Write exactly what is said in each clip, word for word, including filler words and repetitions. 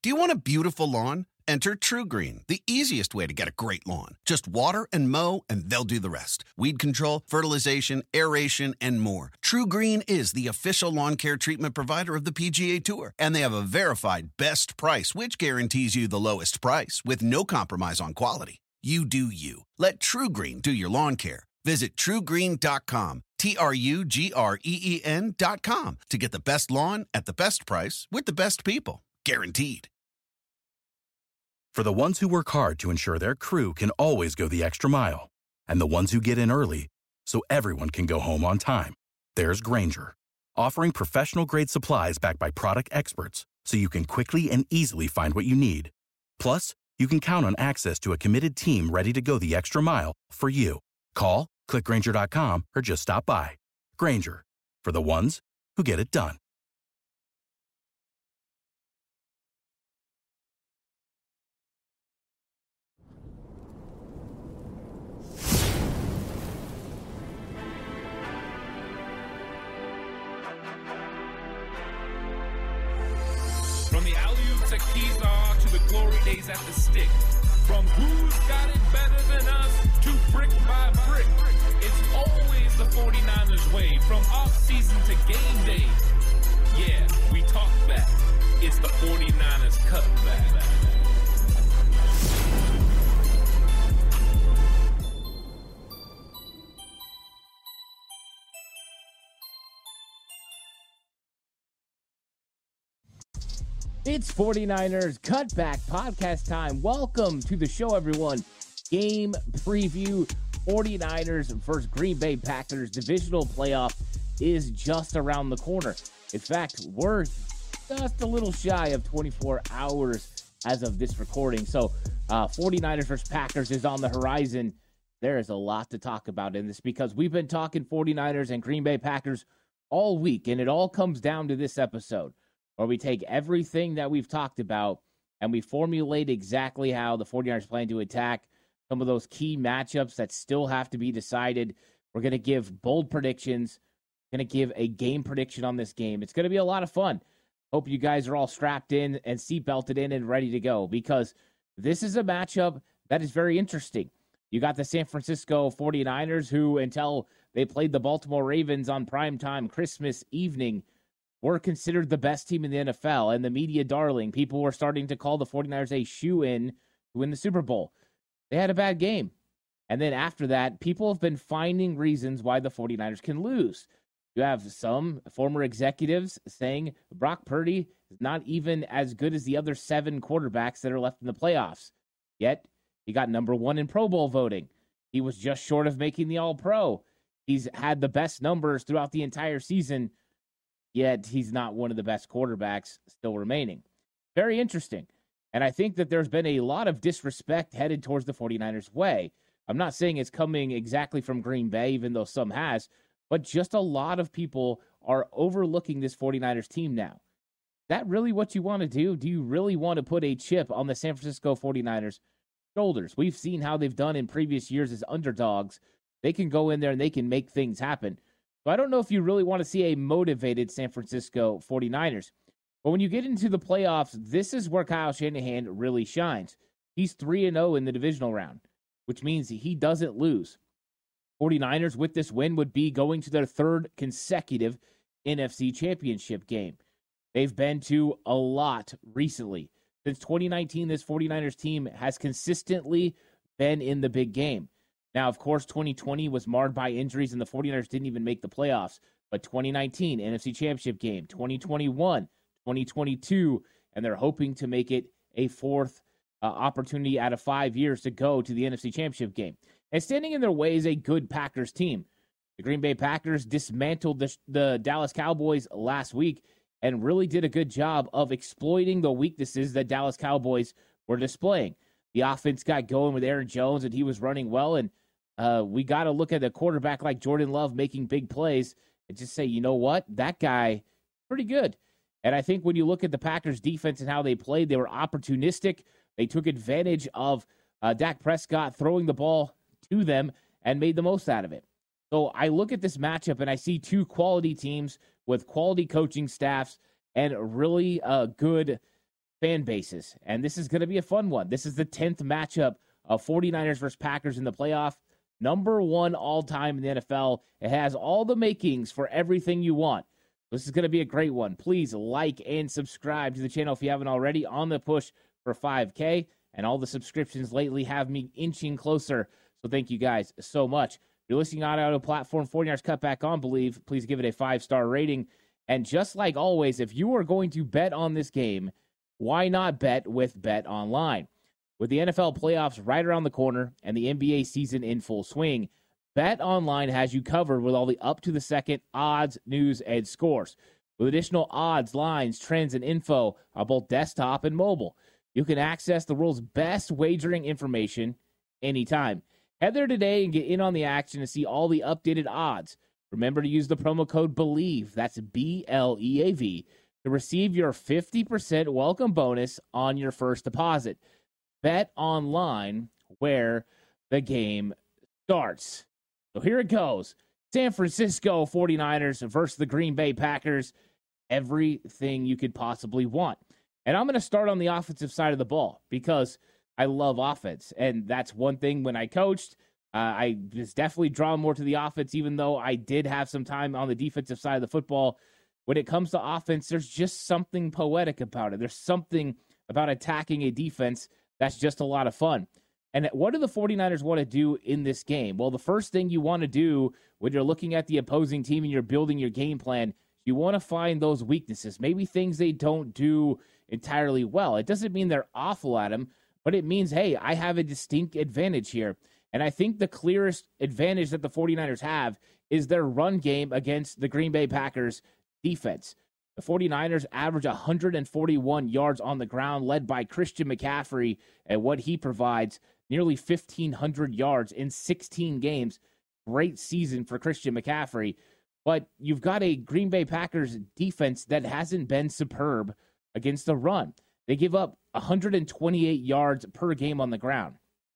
Do you want a beautiful lawn? Enter TruGreen, the easiest way to get a great lawn. Just water and mow, and they'll do the rest. Weed control, fertilization, aeration, and more. TruGreen is the official lawn care treatment provider of the P G A Tour, and they have a verified best price, which guarantees you the lowest price with no compromise on quality. You do you. Let TruGreen do your lawn care. Visit True Green dot com, T R U G R E E N dot com, to get the best lawn at the best price with the best people. Guaranteed. For the ones who work hard to ensure their crew can always go the extra mile, and the ones who get in early so everyone can go home on time, there's Grainger, offering professional-grade supplies backed by product experts so you can quickly and easily find what you need. Plus, you can count on access to a committed team ready to go the extra mile for you. Call, click Grainger dot com, or just stop by. Grainger, for the ones who get it done. From the alley-oop to Kezar to the glory days at the stick. From who's got it better than us to brick by brick. It's always the forty-niners way. From off-season to game day. Yeah, we talk back. It's the forty-niners cutback. It's forty-niners Cutback Podcast time. Welcome to the show, everyone. Game preview. forty-niners versus Green Bay Packers divisional playoff is just around the corner. In fact, we're just a little shy of twenty-four hours as of this recording. So uh, forty-niners versus Packers is on the horizon. There is a lot to talk about in this because we've been talking forty-niners and Green Bay Packers all week, and it all comes down to this episode, where we take everything that we've talked about and we formulate exactly how the forty-niners plan to attack some of those key matchups that still have to be decided. We're going to give bold predictions, going to give a game prediction on this game. It's going to be a lot of fun. Hope you guys are all strapped in and seatbelted in and ready to go, because this is a matchup that is very interesting. You got the San Francisco forty-niners, who, until they played the Baltimore Ravens on primetime Christmas evening, were considered the best team in the N F L and the media darling. People were starting to call the forty-niners a shoo-in to win the Super Bowl. They had a bad game. And then after that, people have been finding reasons why the forty-niners can lose. You have some former executives saying Brock Purdy is not even as good as the other seven quarterbacks that are left in the playoffs. Yet, he got number one in Pro Bowl voting. He was just short of making the All-Pro. He's had the best numbers throughout the entire season, yet he's not one of the best quarterbacks still remaining. Very interesting. And I think that there's been a lot of disrespect headed towards the forty-niners' way. I'm not saying it's coming exactly from Green Bay, even though some has, but just a lot of people are overlooking this forty-niners team now. Is that really what you want to do? Do you really want to put a chip on the San Francisco forty-niners' shoulders? We've seen how they've done in previous years as underdogs. They can go in there and they can make things happen. So I don't know if you really want to see a motivated San Francisco forty-niners. But when you get into the playoffs, this is where Kyle Shanahan really shines. He's three and oh in the divisional round, which means he doesn't lose. forty-niners with this win would be going to their third consecutive N F C Championship game. They've been to a lot recently. Since twenty nineteen, this forty-niners team has consistently been in the big game. Now, of course, twenty twenty was marred by injuries and the forty-niners didn't even make the playoffs. But twenty nineteen, N F C Championship game, twenty twenty-one, twenty twenty-two, and they're hoping to make it a fourth uh, opportunity out of five years to go to the N F C Championship game. And standing in their way is a good Packers team. The Green Bay Packers dismantled the, the Dallas Cowboys last week and really did a good job of exploiting the weaknesses that Dallas Cowboys were displaying. The offense got going with Aaron Jones, and he was running well, and uh, we got to look at a quarterback like Jordan Love making big plays and just say, you know what, that guy, pretty good. And I think when you look at the Packers' defense and how they played, they were opportunistic. They took advantage of uh, Dak Prescott throwing the ball to them and made the most out of it. So I look at this matchup and I see two quality teams with quality coaching staffs and really uh, good fan bases. And this is going to be a fun one. This is the tenth matchup of 49ers versus Packers in the playoff. Number one all-time in the N F L. It has all the makings for everything you want. This is going to be a great one. Please like and subscribe to the channel if you haven't already. On the push for five K. And all the subscriptions lately have me inching closer. So thank you guys so much. If you're listening on audio platform, 49ers Cutback on Believe, please give it a five-star rating. And just like always, if you are going to bet on this game, why not bet with Bet Online? With the N F L playoffs right around the corner and the N B A season in full swing, Bet Online has you covered with all the up-to-the-second odds, news, and scores. With additional odds, lines, trends, and info on both desktop and mobile, you can access the world's best wagering information anytime. Head there today and get in on the action to see all the updated odds. Remember to use the promo code BELIEVE, that's B L E A V, to receive your fifty percent welcome bonus on your first deposit. Bet Online, where the game starts. So here it goes. San Francisco 49ers versus the Green Bay Packers. Everything you could possibly want. And I'm going to start on the offensive side of the ball because I love offense. And that's one thing when I coached. Uh, I was definitely drawn more to the offense, even though I did have some time on the defensive side of the football. When it comes to offense, there's just something poetic about it. There's something about attacking a defense that's just a lot of fun. And what do the 49ers want to do in this game? Well, the first thing you want to do when you're looking at the opposing team and you're building your game plan, you want to find those weaknesses, maybe things they don't do entirely well. It doesn't mean they're awful at them, but it means, hey, I have a distinct advantage here. And I think the clearest advantage that the 49ers have is their run game against the Green Bay Packers defense. The 49ers average one hundred forty-one yards on the ground, led by Christian McCaffrey, and what he provides, nearly fifteen hundred yards in sixteen games. Great season for Christian McCaffrey. But you've got a Green Bay Packers defense that hasn't been superb against the run. They give up one hundred twenty-eight yards per game on the ground.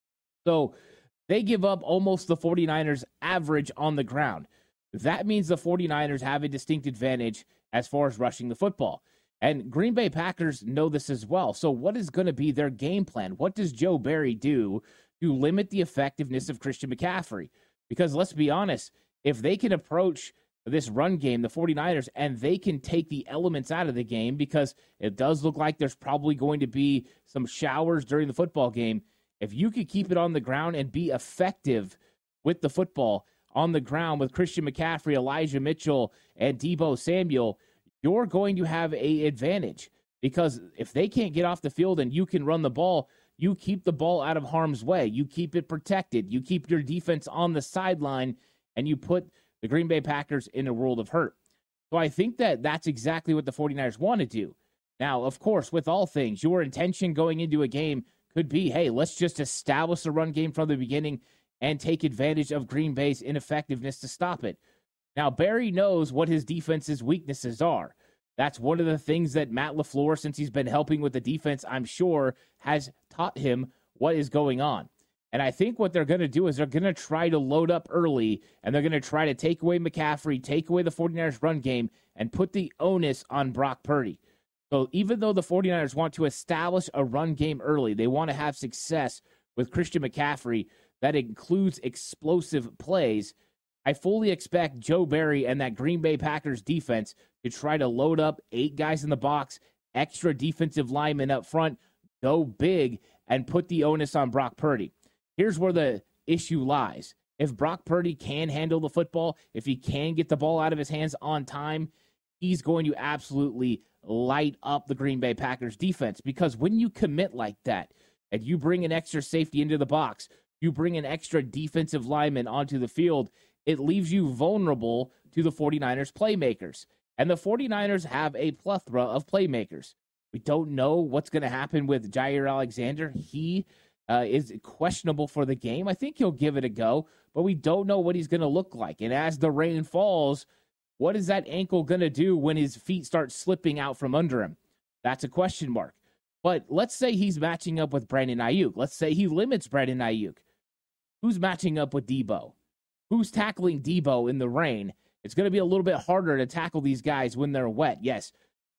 So they give up almost the 49ers average on the ground. That means the 49ers have a distinct advantage as far as rushing the football. And Green Bay Packers know this as well. So what is going to be their game plan? What does Joe Barry do to limit the effectiveness of Christian McCaffrey? Because let's be honest, if they can approach this run game, the 49ers, and they can take the elements out of the game, because it does look like there's probably going to be some showers during the football game. If you could keep it on the ground and be effective with the football on the ground with Christian McCaffrey, Elijah Mitchell, and Deebo Samuel, you're going to have a advantage. Because if they can't get off the field and you can run the ball, you keep the ball out of harm's way. You keep it protected. You keep your defense on the sideline, and you put the Green Bay Packers in a world of hurt. So I think that that's exactly what the 49ers want to do. Now, of course, with all things, your intention going into a game could be, hey, let's just establish a run game from the beginning and take advantage of Green Bay's ineffectiveness to stop it. Now, Barry knows what his defense's weaknesses are. That's one of the things that Matt LaFleur, since he's been helping with the defense, I'm sure, has taught him what is going on. And I think what they're going to do is they're going to try to load up early, and they're going to try to take away McCaffrey, take away the 49ers run game, and put the onus on Brock Purdy. So even though the 49ers want to establish a run game early, they want to have success with Christian McCaffrey that includes explosive plays, I fully expect Joe Barry and that Green Bay Packers defense to try to load up eight guys in the box, extra defensive linemen up front, go big, and put the onus on Brock Purdy. Here's where the issue lies. If Brock Purdy can handle the football, if he can get the ball out of his hands on time, he's going to absolutely light up the Green Bay Packers defense. Because when you commit like that, and you bring an extra safety into the box, you bring an extra defensive lineman onto the field, it leaves you vulnerable to the 49ers playmakers. And the 49ers have a plethora of playmakers. We don't know what's going to happen with Jair Alexander. He uh, is questionable for the game. I think he'll give it a go, but we don't know what he's going to look like. And as the rain falls, what is that ankle going to do when his feet start slipping out from under him? That's a question mark. But let's say he's matching up with Brandon Ayuk. Let's say he limits Brandon Ayuk. Who's matching up with Deebo? Who's tackling Deebo in the rain? It's going to be a little bit harder to tackle these guys when they're wet. Yes,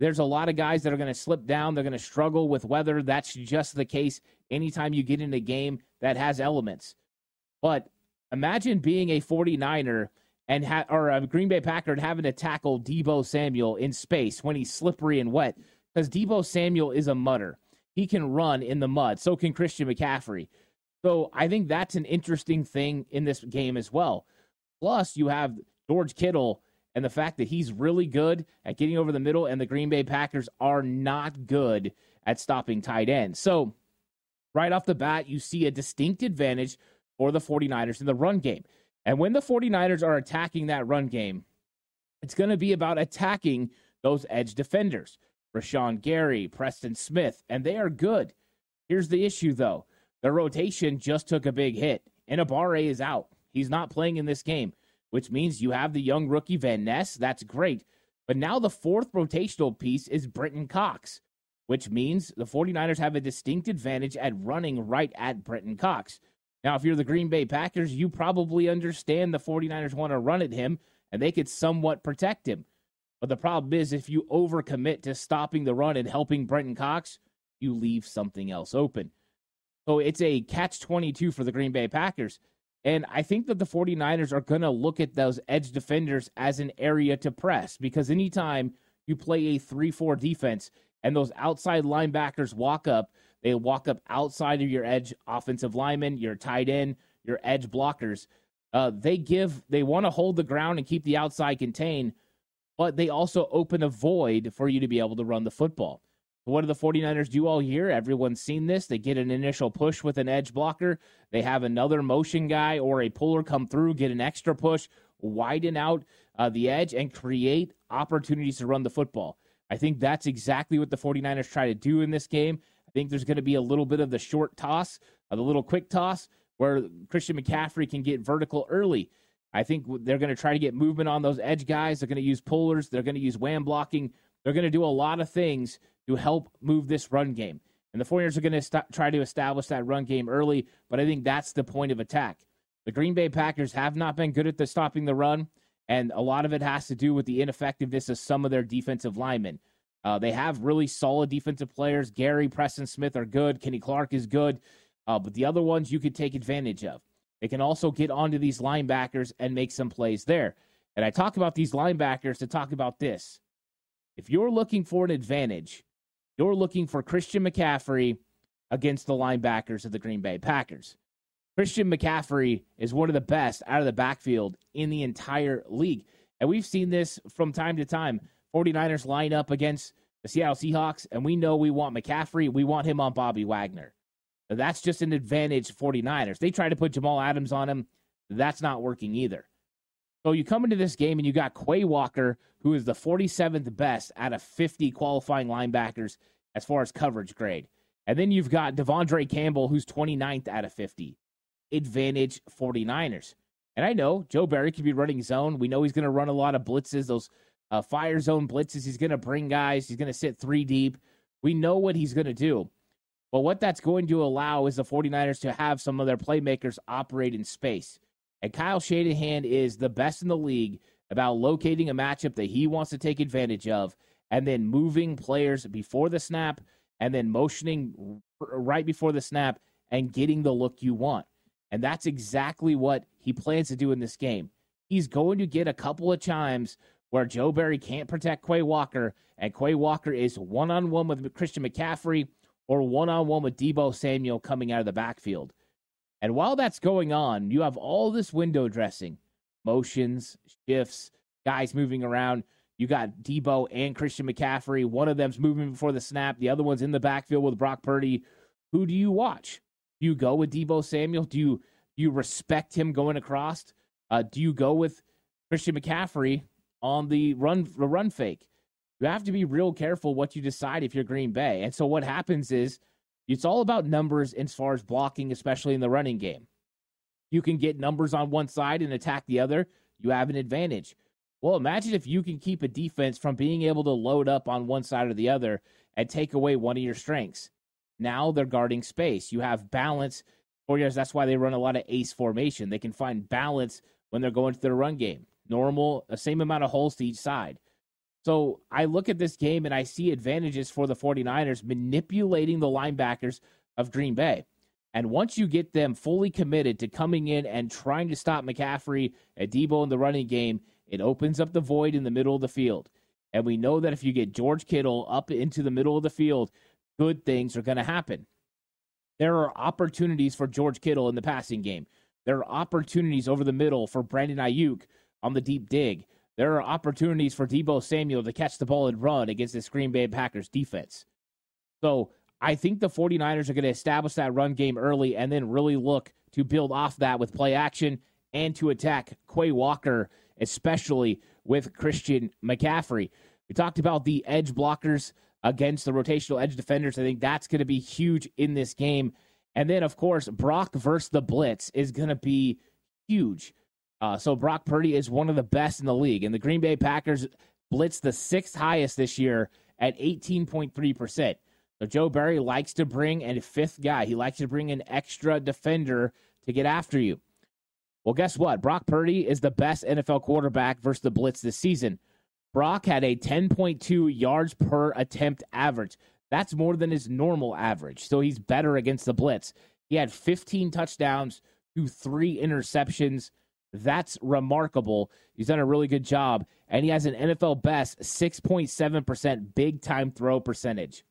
There's a lot of guys that are going to slip down. They're going to struggle with weather. That's just the case anytime you get in a game that has elements. But imagine being a 49er and ha- or a Green Bay Packer and having to tackle Deebo Samuel in space when he's slippery and wet, because Deebo Samuel is a mudder. He can run in the mud. So can Christian McCaffrey. So I think that's an interesting thing in this game as well. Plus, you have George Kittle and the fact that he's really good at getting over the middle, and the Green Bay Packers are not good at stopping tight ends. So right off the bat, you see a distinct advantage for the 49ers in the run game. And when the 49ers are attacking that run game, it's going to be about attacking those edge defenders, Rashawn Gary, Preston Smith, and they are good. Here's the issue, though. Their rotation just took a big hit, and Abare is out. He's not playing in this game, which means you have the young rookie Van Ness. That's great. But now the fourth rotational piece is Brenton Cox, which means the 49ers have a distinct advantage at running right at Brenton Cox. Now, if you're the Green Bay Packers, you probably understand the 49ers want to run at him, and they could somewhat protect him. But the problem is, if you overcommit to stopping the run and helping Brenton Cox, you leave something else open. So it's a catch twenty-two for the Green Bay Packers. And I think that the 49ers are going to look at those edge defenders as an area to press, because anytime you play a three four defense and those outside linebackers walk up, they walk up outside of your edge offensive linemen, your tight end, your edge blockers. Uh, they give, they want to hold the ground and keep the outside contained, but they also open a void for you to be able to run the football. What do the 49ers do all year? Everyone's seen this. They get an initial push with an edge blocker. They have another motion guy or a puller come through, get an extra push, widen out uh, the edge, and create opportunities to run the football. I think that's exactly what the 49ers try to do in this game. I think there's going to be a little bit of the short toss, uh, the little quick toss, where Christian McCaffrey can get vertical early. I think they're going to try to get movement on those edge guys. They're going to use pullers. They're going to use wham blocking. They're going to do a lot of things to help move this run game. And the 49ers are going to st- try to establish that run game early, but I think that's the point of attack. The Green Bay Packers have not been good at the stopping the run, and a lot of it has to do with the ineffectiveness of some of their defensive linemen. Uh, they have really solid defensive players. Gary, Preston Smith are good. Kenny Clark is good. Uh, but the other ones you could take advantage of. They can also get onto these linebackers and make some plays there. And I talk about these linebackers to talk about this. If you're looking for an advantage, you're looking for Christian McCaffrey against the linebackers of the Green Bay Packers. Christian McCaffrey is one of the best out of the backfield in the entire league. And we've seen this from time to time. 49ers line up against the Seattle Seahawks, and we know we want McCaffrey. We want him on Bobby Wagner. Now, that's just an advantage for 49ers. They try to put Jamal Adams on him. That's not working either. So you come into this game and you got Quay Walker, who is the forty-seventh best out of fifty qualifying linebackers as far as coverage grade. And then you've got Devondre Campbell, who's twenty-ninth out of fifty. Advantage 49ers. And I know Joe Barry could be running zone. We know he's going to run a lot of blitzes, those uh, fire zone blitzes. He's going to bring guys. He's going to sit three deep. We know what he's going to do. But what that's going to allow is the 49ers to have some of their playmakers operate in space. And Kyle Shanahan is the best in the league about locating a matchup that he wants to take advantage of and then moving players before the snap and then motioning right before the snap and getting the look you want. And that's exactly what he plans to do in this game. He's going to get a couple of times where Joe Barry can't protect Quay Walker, and Quay Walker is one-on-one with Christian McCaffrey or one-on-one with Deebo Samuel coming out of the backfield. And while that's going on, you have all this window dressing, motions, shifts, guys moving around. You got Deebo and Christian McCaffrey. One of them's moving before the snap. The other one's in the backfield with Brock Purdy. Who do you watch? Do you go with Deebo Samuel? Do you, do you respect him going across? Uh, do you go with Christian McCaffrey on the run, the run fake? You have to be real careful what you decide if you're Green Bay. And so what happens is, it's all about numbers as far as blocking, especially in the running game. You can get numbers on one side and attack the other. You have an advantage. Well, imagine if you can keep a defense from being able to load up on one side or the other and take away one of your strengths. Now they're guarding space. You have balance. For years, that's why they run a lot of ace formation. They can find balance when they're going to their run game. Normal, the same amount of holes to each side. So I look at this game and I see advantages for the 49ers manipulating the linebackers of Green Bay. And once you get them fully committed to coming in and trying to stop McCaffrey and Debo in the running game, it opens up the void in the middle of the field. And we know that if you get George Kittle up into the middle of the field, good things are going to happen. There are opportunities for George Kittle in the passing game. There are opportunities over the middle for Brandon Ayuk on the deep dig. There are opportunities for Debo Samuel to catch the ball and run against this Green Bay Packers defense. So I think the 49ers are going to establish that run game early and then really look to build off that with play action and to attack Quay Walker, especially with Christian McCaffrey. We talked about the edge blockers against the rotational edge defenders. I think that's going to be huge in this game. And then, of course, Brock versus the blitz is going to be huge. Uh, so Brock Purdy is one of the best in the league. And the Green Bay Packers blitzed the sixth highest this year at eighteen point three percent. So Joe Barry likes to bring a fifth guy. He likes to bring an extra defender to get after you. Well, guess what? Brock Purdy is the best N F L quarterback versus the blitz this season. Brock had a ten point two yards per attempt average. That's more than his normal average. So he's better against the blitz. He had fifteen touchdowns to three interceptions. That's remarkable. He's done a really good job. And he has an N F L best six point seven percent big-time throw percentage.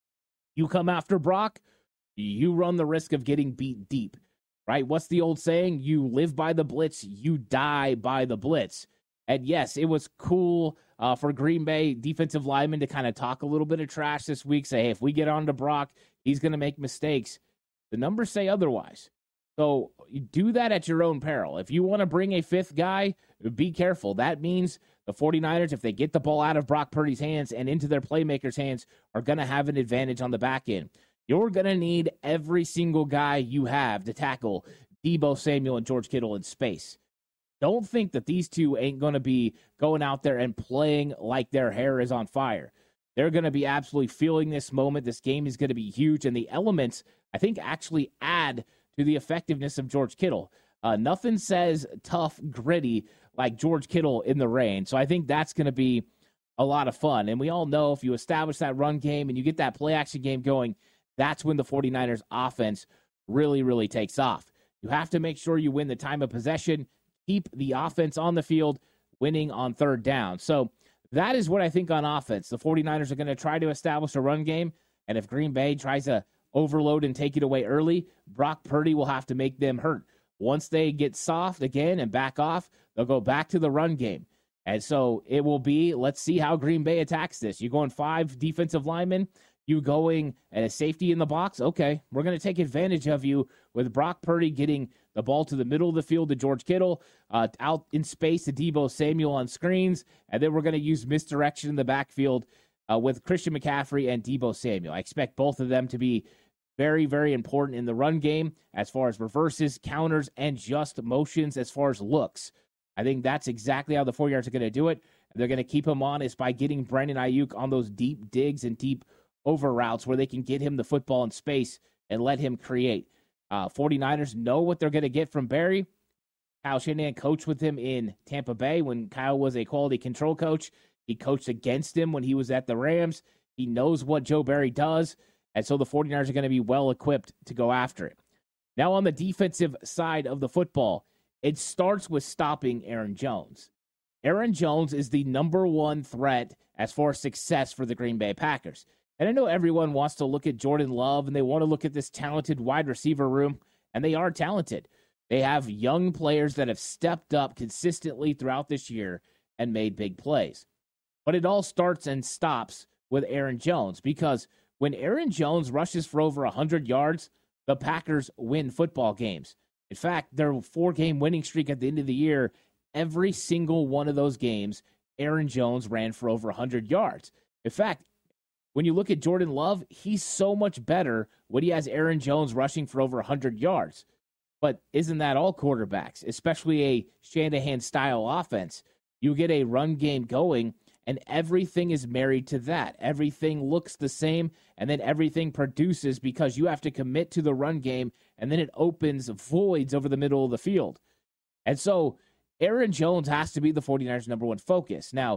You come after Brock, you run the risk of getting beat deep, right? What's the old saying? You live by the blitz, you die by the blitz. And yes, it was cool uh, for Green Bay defensive linemen to kind of talk a little bit of trash this week, say, hey, if we get on to Brock, he's going to make mistakes. The numbers say otherwise. So you do that at your own peril. If you want to bring a fifth guy, be careful. That means the 49ers, if they get the ball out of Brock Purdy's hands and into their playmakers' hands, are going to have an advantage on the back end. You're going to need every single guy you have to tackle Debo Samuel and George Kittle in space. Don't think that these two ain't going to be going out there and playing like their hair is on fire. They're going to be absolutely feeling this moment. This game is going to be huge, and the elements, I think, actually add to the effectiveness of George Kittle. Uh, nothing says tough, gritty like George Kittle in the rain. So I think that's going to be a lot of fun. And we all know if you establish that run game and you get that play-action game going, that's when the 49ers offense really, really takes off. You have to make sure you win the time of possession, keep the offense on the field, winning on third down. So that is what I think on offense. The 49ers are going to try to establish a run game, and if Green Bay tries to overload and take it away early, Brock Purdy will have to make them hurt. Once they get soft again and back off, they'll go back to the run game. And so it will be, let's see how Green Bay attacks this. You going five defensive linemen, you going at a safety in the box, okay, we're going to take advantage of you with Brock Purdy getting the ball to the middle of the field to George Kittle, uh, out in space to Debo Samuel on screens, and then we're going to use misdirection in the backfield uh, with Christian McCaffrey and Debo Samuel. I expect both of them to be very, very important in the run game as far as reverses, counters, and just motions as far as looks. I think that's exactly how the four yards are going to do it. They're going to keep him honest by getting Brandon Ayuk on those deep digs and deep over routes where they can get him the football in space and let him create. Uh, 49ers know what they're going to get from Barry. Kyle Shanahan coached with him in Tampa Bay when Kyle was a quality control coach. He coached against him when he was at the Rams. He knows what Joe Barry does. And so the 49ers are going to be well-equipped to go after it. Now on the defensive side of the football, it starts with stopping Aaron Jones. Aaron Jones is the number one threat as far as success for the Green Bay Packers. And I know everyone wants to look at Jordan Love, and they want to look at this talented wide receiver room, and they are talented. They have young players that have stepped up consistently throughout this year and made big plays. But it all starts and stops with Aaron Jones, because when Aaron Jones rushes for over one hundred yards, the Packers win football games. In fact, their four-game winning streak at the end of the year, every single one of those games, Aaron Jones ran for over one hundred yards. In fact, when you look at Jordan Love, he's so much better when he has Aaron Jones rushing for over one hundred yards. But isn't that all quarterbacks, especially a Shanahan-style offense? You get a run game going, and everything is married to that. Everything looks the same, and then everything produces because you have to commit to the run game, and then it opens voids over the middle of the field. And so Aaron Jones has to be the 49ers' number one focus. Now,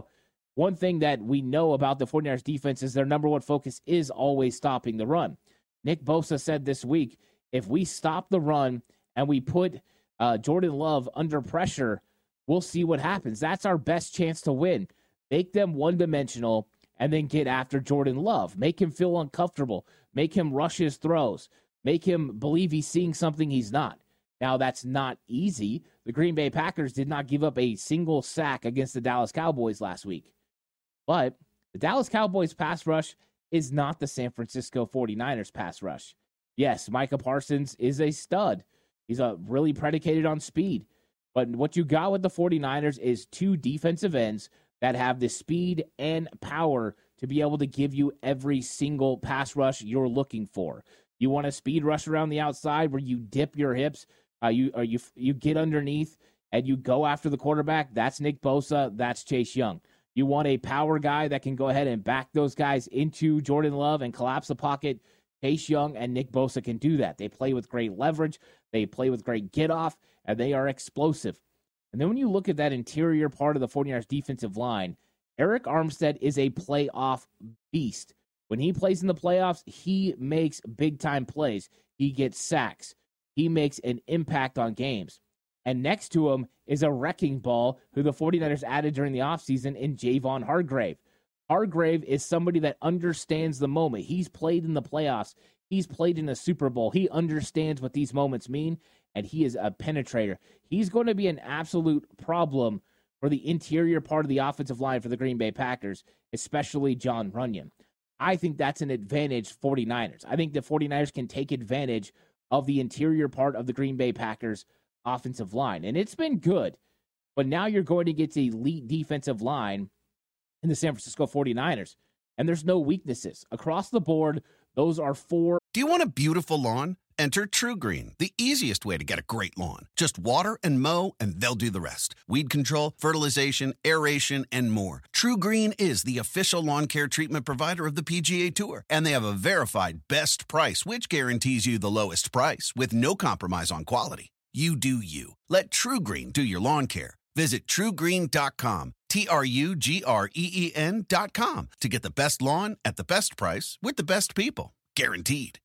one thing that we know about the 49ers defense is their number one focus is always stopping the run. Nick Bosa said this week, if we stop the run and we put uh, Jordan Love under pressure, we'll see what happens. That's our best chance to win. Make them one-dimensional and then get after Jordan Love. Make him feel uncomfortable. Make him rush his throws. Make him believe he's seeing something he's not. Now, that's not easy. The Green Bay Packers did not give up a single sack against the Dallas Cowboys last week. But the Dallas Cowboys pass rush is not the San Francisco 49ers pass rush. Yes, Micah Parsons is a stud. He's a really predicated on speed. But what you got with the 49ers is two defensive ends that have the speed and power to be able to give you every single pass rush you're looking for. You want a speed rush around the outside where you dip your hips, uh, you or you you get underneath and you go after the quarterback. That's Nick Bosa. That's Chase Young. You want a power guy that can go ahead and back those guys into Jordan Love and collapse the pocket. Chase Young and Nick Bosa can do that. They play with great leverage. They play with great get off, and they are explosive. And then when you look at that interior part of the 49ers defensive line, Eric Armstead is a playoff beast. When he plays in the playoffs, he makes big-time plays. He gets sacks. He makes an impact on games. And next to him is a wrecking ball who the 49ers added during the offseason in Javon Hargrave. Hargrave is somebody that understands the moment. He's played in the playoffs. He's played in a Super Bowl. He understands what these moments mean, and he is a penetrator. He's going to be an absolute problem for the interior part of the offensive line for the Green Bay Packers, especially John Runyon. I think that's an advantage for 49ers. I think the 49ers can take advantage of the interior part of the Green Bay Packers offensive line. And it's been good, but now you're going to get the elite defensive line in the San Francisco 49ers, and there's no weaknesses. Across the board, those are four. Do you want a beautiful lawn? Enter TruGreen, the easiest way to get a great lawn. Just water and mow, and they'll do the rest. Weed control, fertilization, aeration, and more. TruGreen is the official lawn care treatment provider of the P G A Tour, and they have a verified best price, which guarantees you the lowest price with no compromise on quality. You do you. Let TruGreen do your lawn care. Visit True Green dot com, T R U G R E E N dot com, to get the best lawn at the best price with the best people. Guaranteed.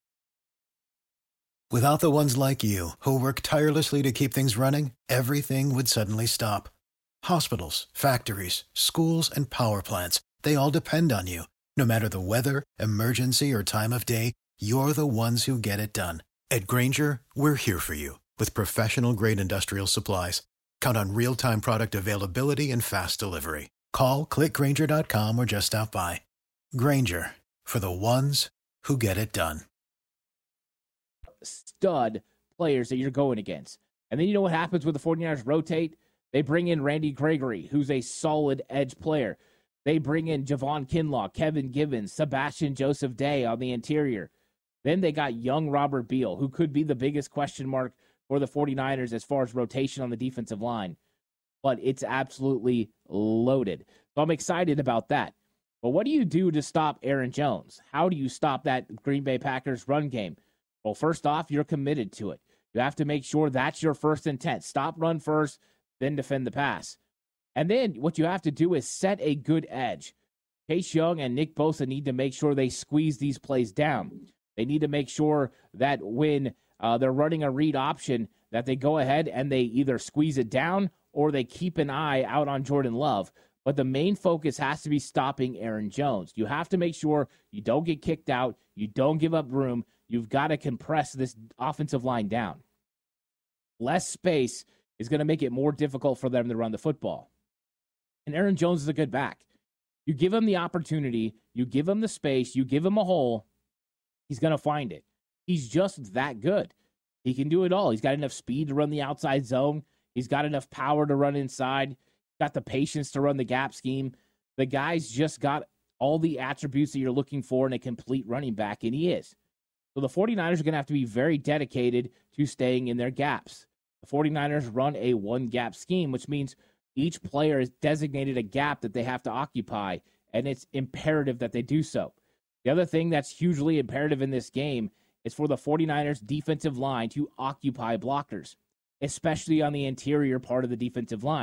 Without the ones like you, who work tirelessly to keep things running, everything would suddenly stop. Hospitals, factories, schools, and power plants, they all depend on you. No matter the weather, emergency, or time of day, you're the ones who get it done. At Grainger, we're here for you with professional-grade industrial supplies. Count on real-time product availability and fast delivery. Call, click Grainger dot com, or just stop by. Grainger, for the ones who get it done. Stud players that you're going against. And then you know what happens when the 49ers rotate? They bring in Randy Gregory, who's a solid edge player. They bring in Javon Kinlaw, Kevin Givens, Sebastian Joseph Day on the interior. Then they got young Robert Beal, who could be the biggest question mark for the 49ers as far as rotation on the defensive line. But it's absolutely loaded. So I'm excited about that. But what do you do to stop Aaron Jones? How do you stop that Green Bay Packers run game? Well, first off, you're committed to it. You have to make sure that's your first intent. Stop run first, then defend the pass. And then what you have to do is set a good edge. Chase Young and Nick Bosa need to make sure they squeeze these plays down. They need to make sure that when uh, they're running a read option, that they go ahead and they either squeeze it down or they keep an eye out on Jordan Love. But the main focus has to be stopping Aaron Jones. You have to make sure you don't get kicked out. You don't give up room. You've got to compress this offensive line down. Less space is going to make it more difficult for them to run the football. And Aaron Jones is a good back. You give him the opportunity, you give him the space, you give him a hole, he's going to find it. He's just that good. He can do it all. He's got enough speed to run the outside zone. He's got enough power to run inside. Got the patience to run the gap scheme. The guy's just got all the attributes that you're looking for in a complete running back, and he is. So the 49ers are going to have to be very dedicated to staying in their gaps. The 49ers run a one-gap scheme, which means each player is designated a gap that they have to occupy, and it's imperative that they do so. The other thing that's hugely imperative in this game is for the 49ers defensive line to occupy blockers, especially on the interior part of the defensive line.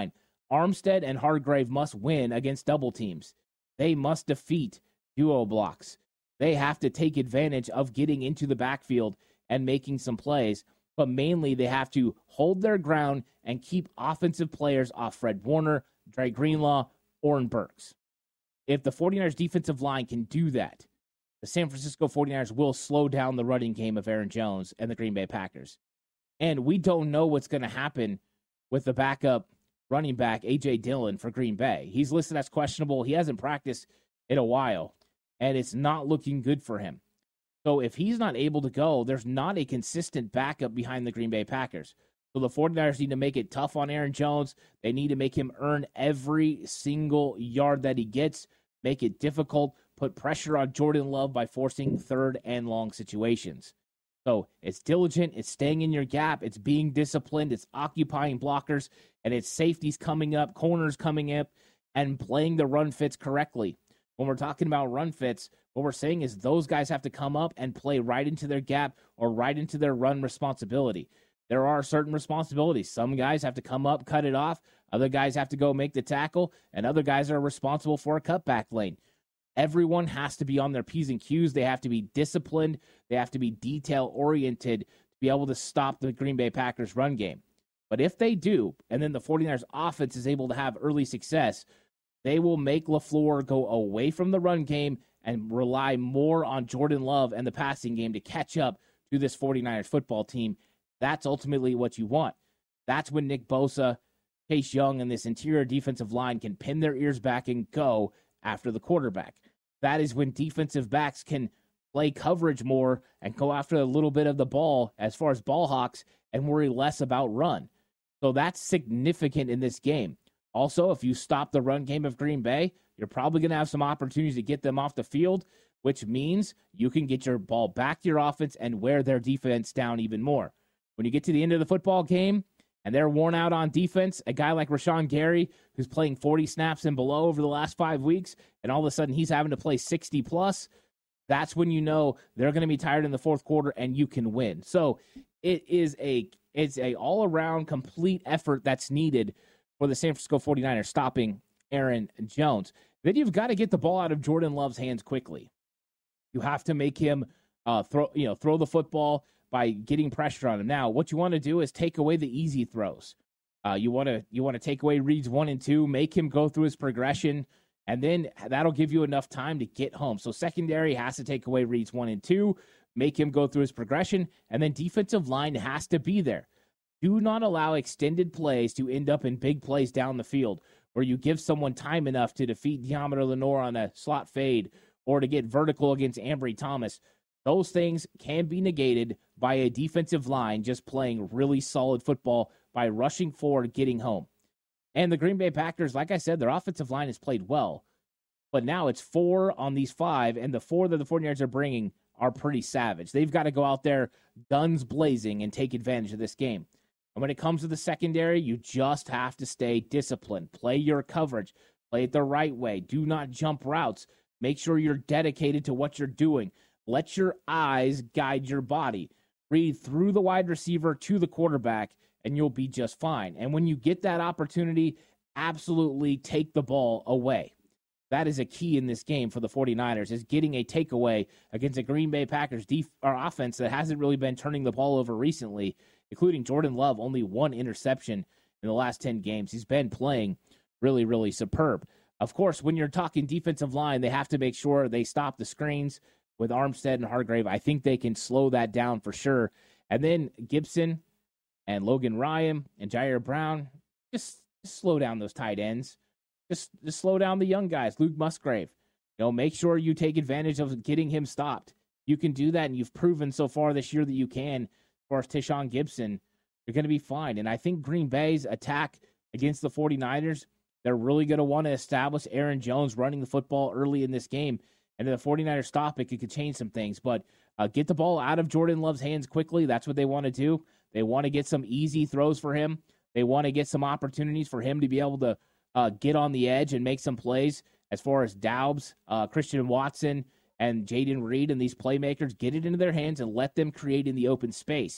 Armstead and Hargrave must win against double teams. They must defeat duo blocks. They have to take advantage of getting into the backfield and making some plays, but mainly they have to hold their ground and keep offensive players off Fred Warner, Dre Greenlaw, Oren Burks. If the 49ers defensive line can do that, the San Francisco 49ers will slow down the running game of Aaron Jones and the Green Bay Packers. And we don't know what's going to happen with the backup running back, A J Dillon, for Green Bay. He's listed as questionable. He hasn't practiced in a while, and it's not looking good for him. So if he's not able to go, there's not a consistent backup behind the Green Bay Packers. So the 49ers need to make it tough on Aaron Jones. They need to make him earn every single yard that he gets, make it difficult, put pressure on Jordan Love by forcing third and long situations. So it's diligent, it's staying in your gap, it's being disciplined, it's occupying blockers, and it's safeties coming up, corners coming up, and playing the run fits correctly. When we're talking about run fits, what we're saying is those guys have to come up and play right into their gap or right into their run responsibility. There are certain responsibilities. Some guys have to come up, cut it off. Other guys have to go make the tackle, and other guys are responsible for a cutback lane. Everyone has to be on their P's and Q's. They have to be disciplined. They have to be detail-oriented to be able to stop the Green Bay Packers run game. But if they do, and then the 49ers offense is able to have early success, they will make LaFleur go away from the run game and rely more on Jordan Love and the passing game to catch up to this 49ers football team. That's ultimately what you want. That's when Nick Bosa, Chase Young, and this interior defensive line can pin their ears back and go after the quarterback. That is when defensive backs can play coverage more and go after a little bit of the ball as far as ball hawks and worry less about run. So that's significant in this game. Also, if you stop the run game of Green Bay, you're probably going to have some opportunities to get them off the field, which means you can get your ball back to your offense and wear their defense down even more. When you get to the end of the football game and they're worn out on defense, a guy like Rashawn Gary, who's playing forty snaps and below over the last five weeks, and all of a sudden he's having to play sixty plus, that's when you know they're going to be tired in the fourth quarter and you can win. So it is a it's a all-around complete effort that's needed for the San Francisco 49ers stopping Aaron Jones. Then you've got to get the ball out of Jordan Love's hands quickly. You have to make him uh, throw, you know, throw the football by getting pressure on him. Now, what you want to do is take away the easy throws. Uh, you want to you want to take away reads one and two, make him go through his progression, and then that'll give you enough time to get home. So secondary has to take away reads one and two, make him go through his progression, and then defensive line has to be there. Do not allow extended plays to end up in big plays down the field where you give someone time enough to defeat Deommodore Lenoir on a slot fade or to get vertical against Ambry Thomas. Those things can be negated by a defensive line just playing really solid football by rushing forward, getting home. And the Green Bay Packers, like I said, their offensive line has played well. But now it's four on these five, and the four that the 49ers are bringing are pretty savage. They've got to go out there guns blazing and take advantage of this game. And when it comes to the secondary, you just have to stay disciplined. Play your coverage. Play it the right way. Do not jump routes. Make sure you're dedicated to what you're doing. Let your eyes guide your body. Read through the wide receiver to the quarterback, and you'll be just fine. And when you get that opportunity, absolutely take the ball away. That is a key in this game for the 49ers, is getting a takeaway against a Green Bay Packers def- or offense that hasn't really been turning the ball over recently, including Jordan Love, only one interception in the last ten games. He's been playing really, really superb. Of course, when you're talking defensive line, they have to make sure they stop the screens with Armstead and Hargrave. I think they can slow that down for sure. And then Gibson and Logan Ryan and Jair Brown, just, just slow down those tight ends. Just, just slow down the young guys. Luke Musgrave, you know, make sure you take advantage of getting him stopped. You can do that, and you've proven so far this year that you can. As far as Tishawn Gibson, you're going to be fine. And I think Green Bay's attack against the 49ers, they're really going to want to establish Aaron Jones running the football early in this game. And if the 49ers stop it, it could change some things. But uh, get the ball out of Jordan Love's hands quickly. That's what they want to do. They want to get some easy throws for him. They want to get some opportunities for him to be able to uh, get on the edge and make some plays. As far as Daubs, uh, Christian Watson, and Jaden Reed and these playmakers, get it into their hands and let them create in the open space.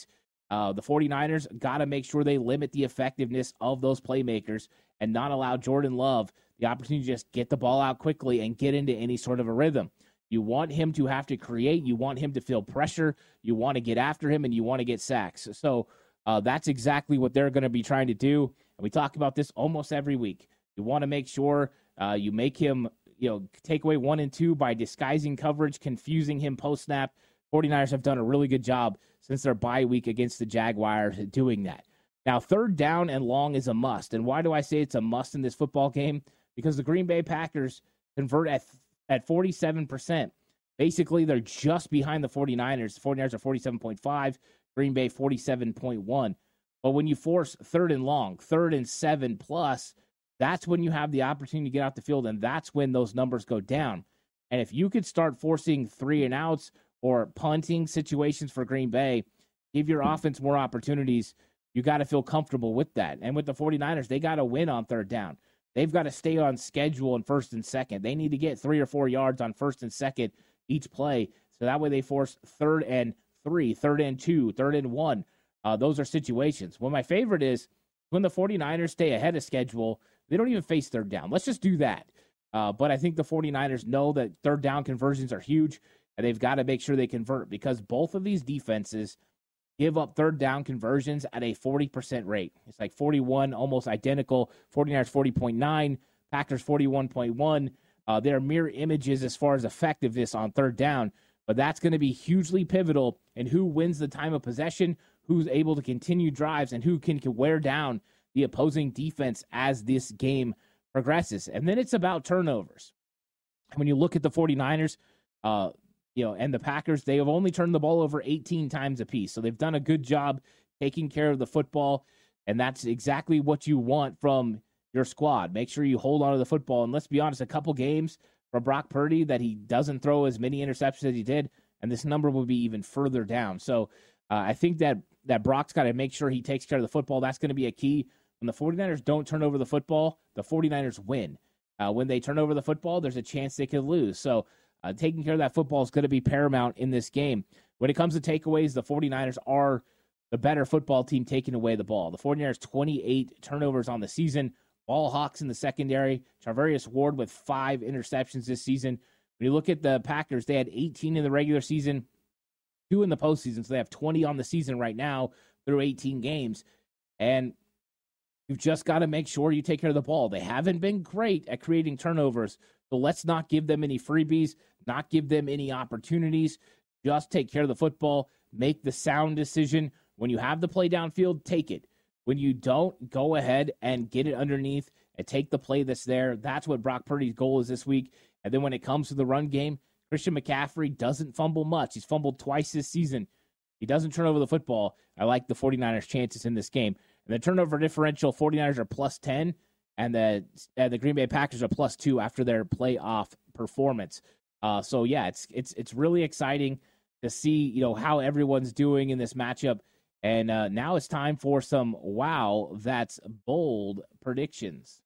Uh, the 49ers got to make sure they limit the effectiveness of those playmakers and not allow Jordan Love the opportunity to just get the ball out quickly and get into any sort of a rhythm. You want him to have to create. You want him to feel pressure. You want to get after him, and you want to get sacks. So uh, that's exactly what they're going to be trying to do. And we talk about this almost every week. You want to make sure uh, you make him, you know, take away one and two by disguising coverage, confusing him post-snap. 49ers have done a really good job since their bye week against the Jaguars at doing that. Now, third down and long is a must. And why do I say it's a must in this football game? Because the Green Bay Packers convert at at forty-seven percent. Basically, they're just behind the 49ers. The 49ers are forty-seven point five, Green Bay forty-seven point one. But when you force third and long, third and seven plus, that's when you have the opportunity to get out the field, and that's when those numbers go down. And if you could start forcing three and outs or punting situations for Green Bay, give your offense more opportunities, you got to feel comfortable with that. And with the 49ers, they got to win on third down. They've got to stay on schedule on first and second. They need to get three or four yards on first and second each play, so that way they force third and three, third and two, third and one. Uh, those are situations. Well, my favorite is when the 49ers stay ahead of schedule, they don't even face third down. Let's just do that. Uh, but I think the 49ers know that third down conversions are huge, and they've got to make sure they convert because both of these defenses give up third down conversions at a forty percent rate. It's like forty-one, almost identical. 49ers forty point nine, Packers forty-one point one. Uh, they're mirror images as far as effectiveness on third down, but that's going to be hugely pivotal in who wins the time of possession, who's able to continue drives, and who can, can wear down the opposing defense as this game progresses. And then it's about turnovers. When you look at the 49ers, uh, you know, and the Packers, they have only turned the ball over eighteen times apiece. So they've done a good job taking care of the football, and that's exactly what you want from your squad. Make sure you hold on to the football. And let's be honest, a couple games from Brock Purdy that he doesn't throw as many interceptions as he did, and this number will be even further down. So uh, I think that, that Brock's got to make sure he takes care of the football. That's going to be a key. When the 49ers don't turn over the football, the 49ers win. Uh, when they turn over the football, there's a chance they could lose. So Uh, taking care of that football is going to be paramount in this game. When it comes to takeaways, the 49ers are the better football team taking away the ball. The 49ers, twenty-eight turnovers on the season. Ball hawks in the secondary. Charvarius Ward with five interceptions this season. When you look at the Packers, they had eighteen in the regular season, two in the postseason. So they have twenty on the season right now through eighteen games. And you've just got to make sure you take care of the ball. They haven't been great at creating turnovers. So let's not give them any freebies, not give them any opportunities. Just take care of the football. Make the sound decision. When you have the play downfield, take it. When you don't, go ahead and get it underneath and take the play that's there. That's what Brock Purdy's goal is this week. And then when it comes to the run game, Christian McCaffrey doesn't fumble much. He's fumbled twice this season. He doesn't turn over the football. I like the 49ers' chances in this game. And the turnover differential, 49ers are plus ten. And the uh, the Green Bay Packers are plus two after their playoff performance. Uh, so yeah, it's it's it's really exciting to see, you know, how everyone's doing in this matchup. And uh, now it's time for some wow, that's bold predictions.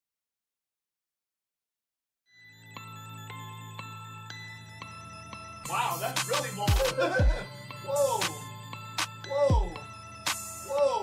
Wow, that's really bold. Whoa, whoa, whoa.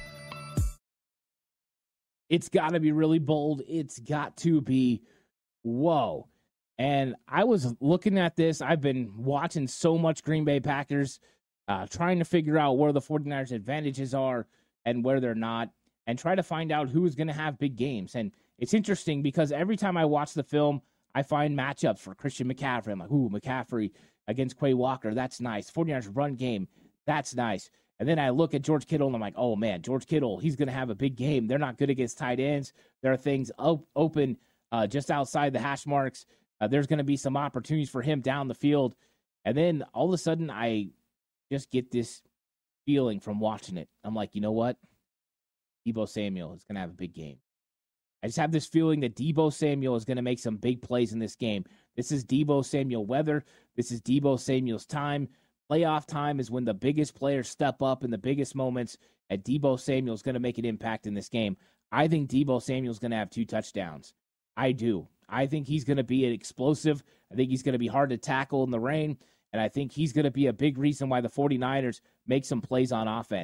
It's got to be really bold. It's got to be, whoa. And I was looking at this. I've been watching so much Green Bay Packers, uh, trying to figure out where the 49ers' advantages are and where they're not, and try to find out who is going to have big games. And it's interesting because every time I watch the film, I find matchups for Christian McCaffrey. I'm like, ooh, McCaffrey against Quay Walker. That's nice. 49ers run game. That's nice. And then I look at George Kittle, and I'm like, oh, man, George Kittle, he's going to have a big game. They're not good against tight ends. There are things op- open uh, just outside the hash marks. Uh, there's going to be some opportunities for him down the field. And then all of a sudden, I just get this feeling from watching it. I'm like, you know what? Deebo Samuel is going to have a big game. I just have this feeling that Deebo Samuel is going to make some big plays in this game. This is Deebo Samuel weather. This is Deebo Samuel's time. Playoff time is when the biggest players step up in the biggest moments, and Deebo Samuel is going to make an impact in this game. I think Deebo Samuel is going to have two touchdowns. I do. I think he's going to be an explosive. I think he's going to be hard to tackle in the rain, and I think he's going to be a big reason why the 49ers make some plays on offense.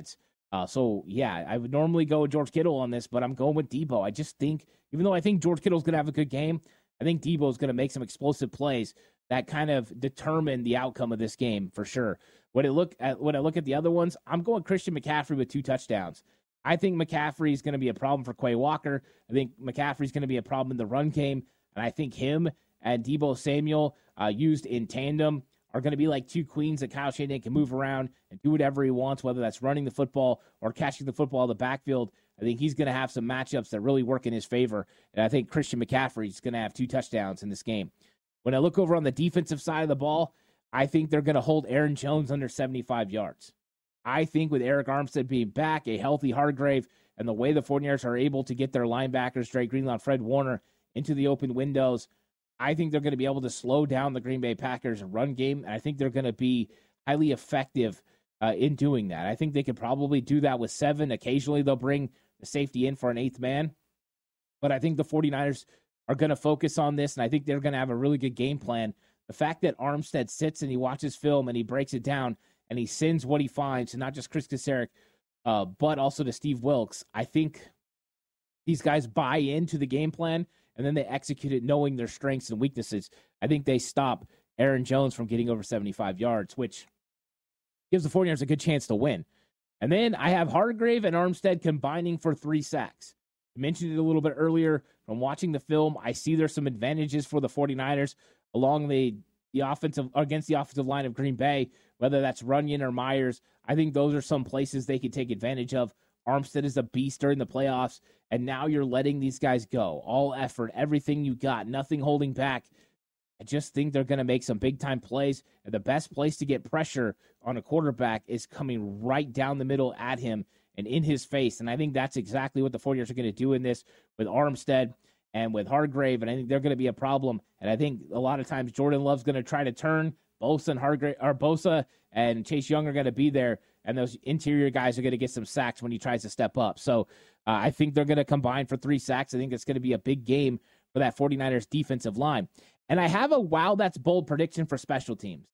Uh, so, yeah, I would normally go with George Kittle on this, but I'm going with Debo. I just think, even though I think George Kittle's going to have a good game, I think Debo's going to make some explosive plays that kind of determine the outcome of this game for sure. When I look at when I look at the other ones, I'm going Christian McCaffrey with two touchdowns. I think McCaffrey is going to be a problem for Quay Walker. I think McCaffrey's going to be a problem in the run game, and I think him and Debo Samuel uh, used in tandem are going to be like two queens that Kyle Shanahan can move around and do whatever he wants, whether that's running the football or catching the football in the backfield. I think he's going to have some matchups that really work in his favor, and I think Christian McCaffrey is going to have two touchdowns in this game. When I look over on the defensive side of the ball, I think they're going to hold Aaron Jones under seventy-five yards. I think with Eric Armstead being back, a healthy Hargrave, and the way the 49ers are able to get their linebackers, Dre Greenlaw, Fred Warner, into the open windows, I think they're going to be able to slow down the Green Bay Packers run game, and I think they're going to be highly effective uh, in doing that. I think they could probably do that with seven. Occasionally they'll bring the safety in for an eighth man, but I think the 49ers are going to focus on this, and I think they're going to have a really good game plan. The fact that Armstead sits and he watches film and he breaks it down and he sends what he finds to not just Chris Kasarik, uh, but also to Steve Wilks, I think these guys buy into the game plan and then they execute it knowing their strengths and weaknesses. I think they stop Aaron Jones from getting over seventy-five yards, which gives the 49ers a good chance to win. And then I have Hargrave and Armstead combining for three sacks. I mentioned it a little bit earlier. From watching the film, I see there's some advantages for the 49ers along the, the offensive against the offensive line of Green Bay, whether that's Runyon or Myers. I think those are some places they could take advantage of. Armstead is a beast during the playoffs, and now you're letting these guys go. All effort, everything you got, nothing holding back. I just think they're going to make some big-time plays, and the best place to get pressure on a quarterback is coming right down the middle at him and in his face, and I think that's exactly what the 49ers are going to do in this with Armstead and with Hargrave, and I think they're going to be a problem, and I think a lot of times Jordan Love's going to try to turn. Bosa and Hargrave, or Bosa and Chase Young are going to be there, and those interior guys are going to get some sacks when he tries to step up. So uh, I think they're going to combine for three sacks. I think it's going to be a big game for that 49ers defensive line. And I have a wow, that's bold prediction for special teams.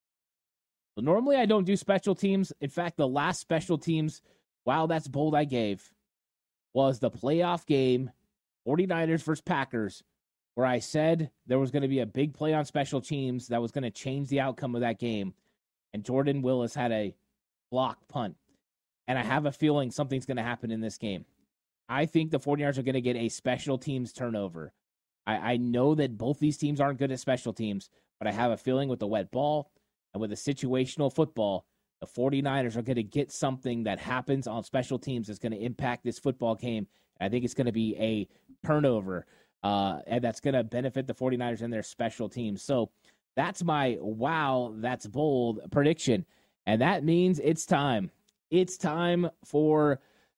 So normally I don't do special teams. In fact, the last special teams, wow, that's bold I gave was the playoff game, 49ers versus Packers, where I said there was going to be a big play on special teams that was going to change the outcome of that game. And Jordan Willis had a blocked punt. And I have a feeling something's going to happen in this game. I think the 49ers are going to get a special teams turnover. I, I know that both these teams aren't good at special teams, but I have a feeling with the wet ball and with the situational football, the 49ers are going to get something that happens on special teams that's going to impact this football game. And I think it's going to be a turnover, uh, and that's going to benefit the 49ers and their special teams. So that's my wow, that's bold prediction. And that means it's time. It's time for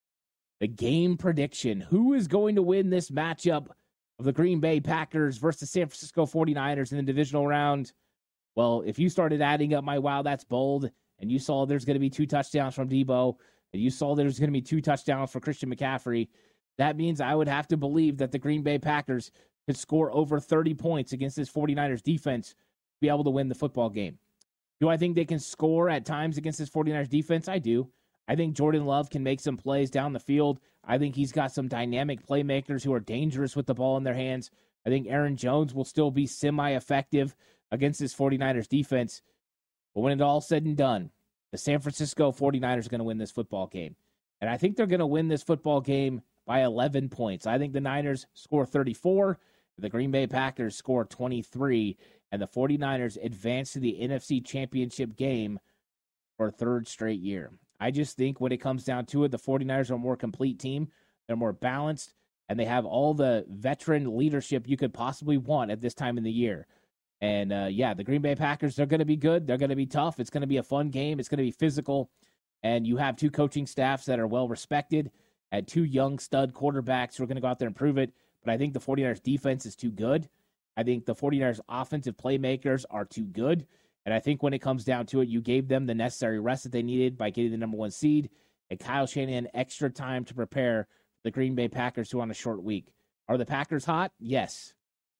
the game prediction. Who is going to win this matchup of the Green Bay Packers versus the San Francisco 49ers in the divisional round? Well, if you started adding up my wow, that's bold, and you saw there's going to be two touchdowns from Debo, and you saw there's going to be two touchdowns for Christian McCaffrey, that means I would have to believe that the Green Bay Packers could score over thirty points against this 49ers defense to be able to win the football game. Do I think they can score at times against this 49ers defense? I do. I think Jordan Love can make some plays down the field. I think he's got some dynamic playmakers who are dangerous with the ball in their hands. I think Aaron Jones will still be semi-effective against this 49ers defense. But when it's all said and done, the San Francisco 49ers are going to win this football game. And I think they're going to win this football game by eleven points. I think the Niners score thirty-four, the Green Bay Packers score twenty-three, and the 49ers advance to the N F C Championship game for a third straight year. I just think when it comes down to it, the 49ers are a more complete team. They're more balanced, and they have all the veteran leadership you could possibly want at this time in the year. And, uh, yeah, the Green Bay Packers, they're going to be good. They're going to be tough. It's going to be a fun game. It's going to be physical. And you have two coaching staffs that are well-respected and two young stud quarterbacks who are going to go out there and prove it. But I think the 49ers defense is too good. I think the 49ers offensive playmakers are too good. And I think when it comes down to it, you gave them the necessary rest that they needed by getting the number one seed, and Kyle Shanahan extra time to prepare the Green Bay Packers who are on a short week. Are the Packers hot? Yes.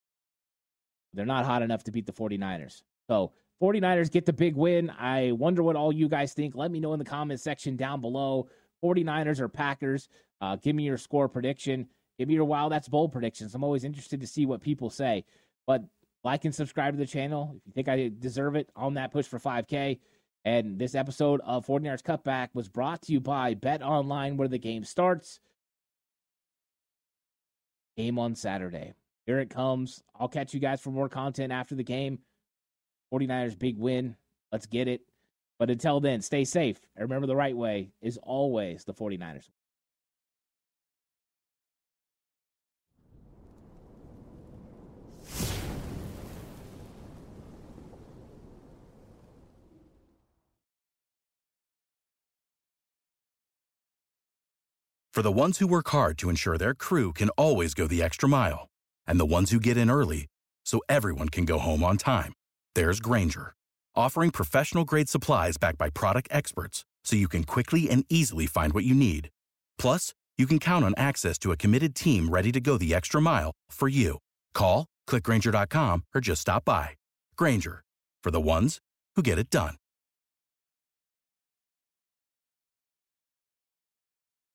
They're not hot enough to beat the 49ers. So 49ers get the big win. I wonder what all you guys think. Let me know in the comment section down below. forty-niners or Packers. Uh, give me your score prediction. Give me your Wow, That's Bold predictions. I'm always interested to see what people say. But like and subscribe to the channel. If you think I deserve it, on that push for five K. And this episode of forty-niners Cutback was brought to you by Bet Online, where the game starts. Game on Saturday. Here it comes. I'll catch you guys for more content after the game. forty-niners big win. Let's get it. But until then, stay safe. And remember, the right way is always the forty-niners. For the ones who work hard to ensure their crew can always go the extra mile, and the ones who get in early so everyone can go home on time, there's Grainger, offering professional-grade supplies backed by product experts so you can quickly and easily find what you need. Plus, you can count on access to a committed team ready to go the extra mile for you. Call, click Grainger dot com, or just stop by. Grainger, for the ones who get it done.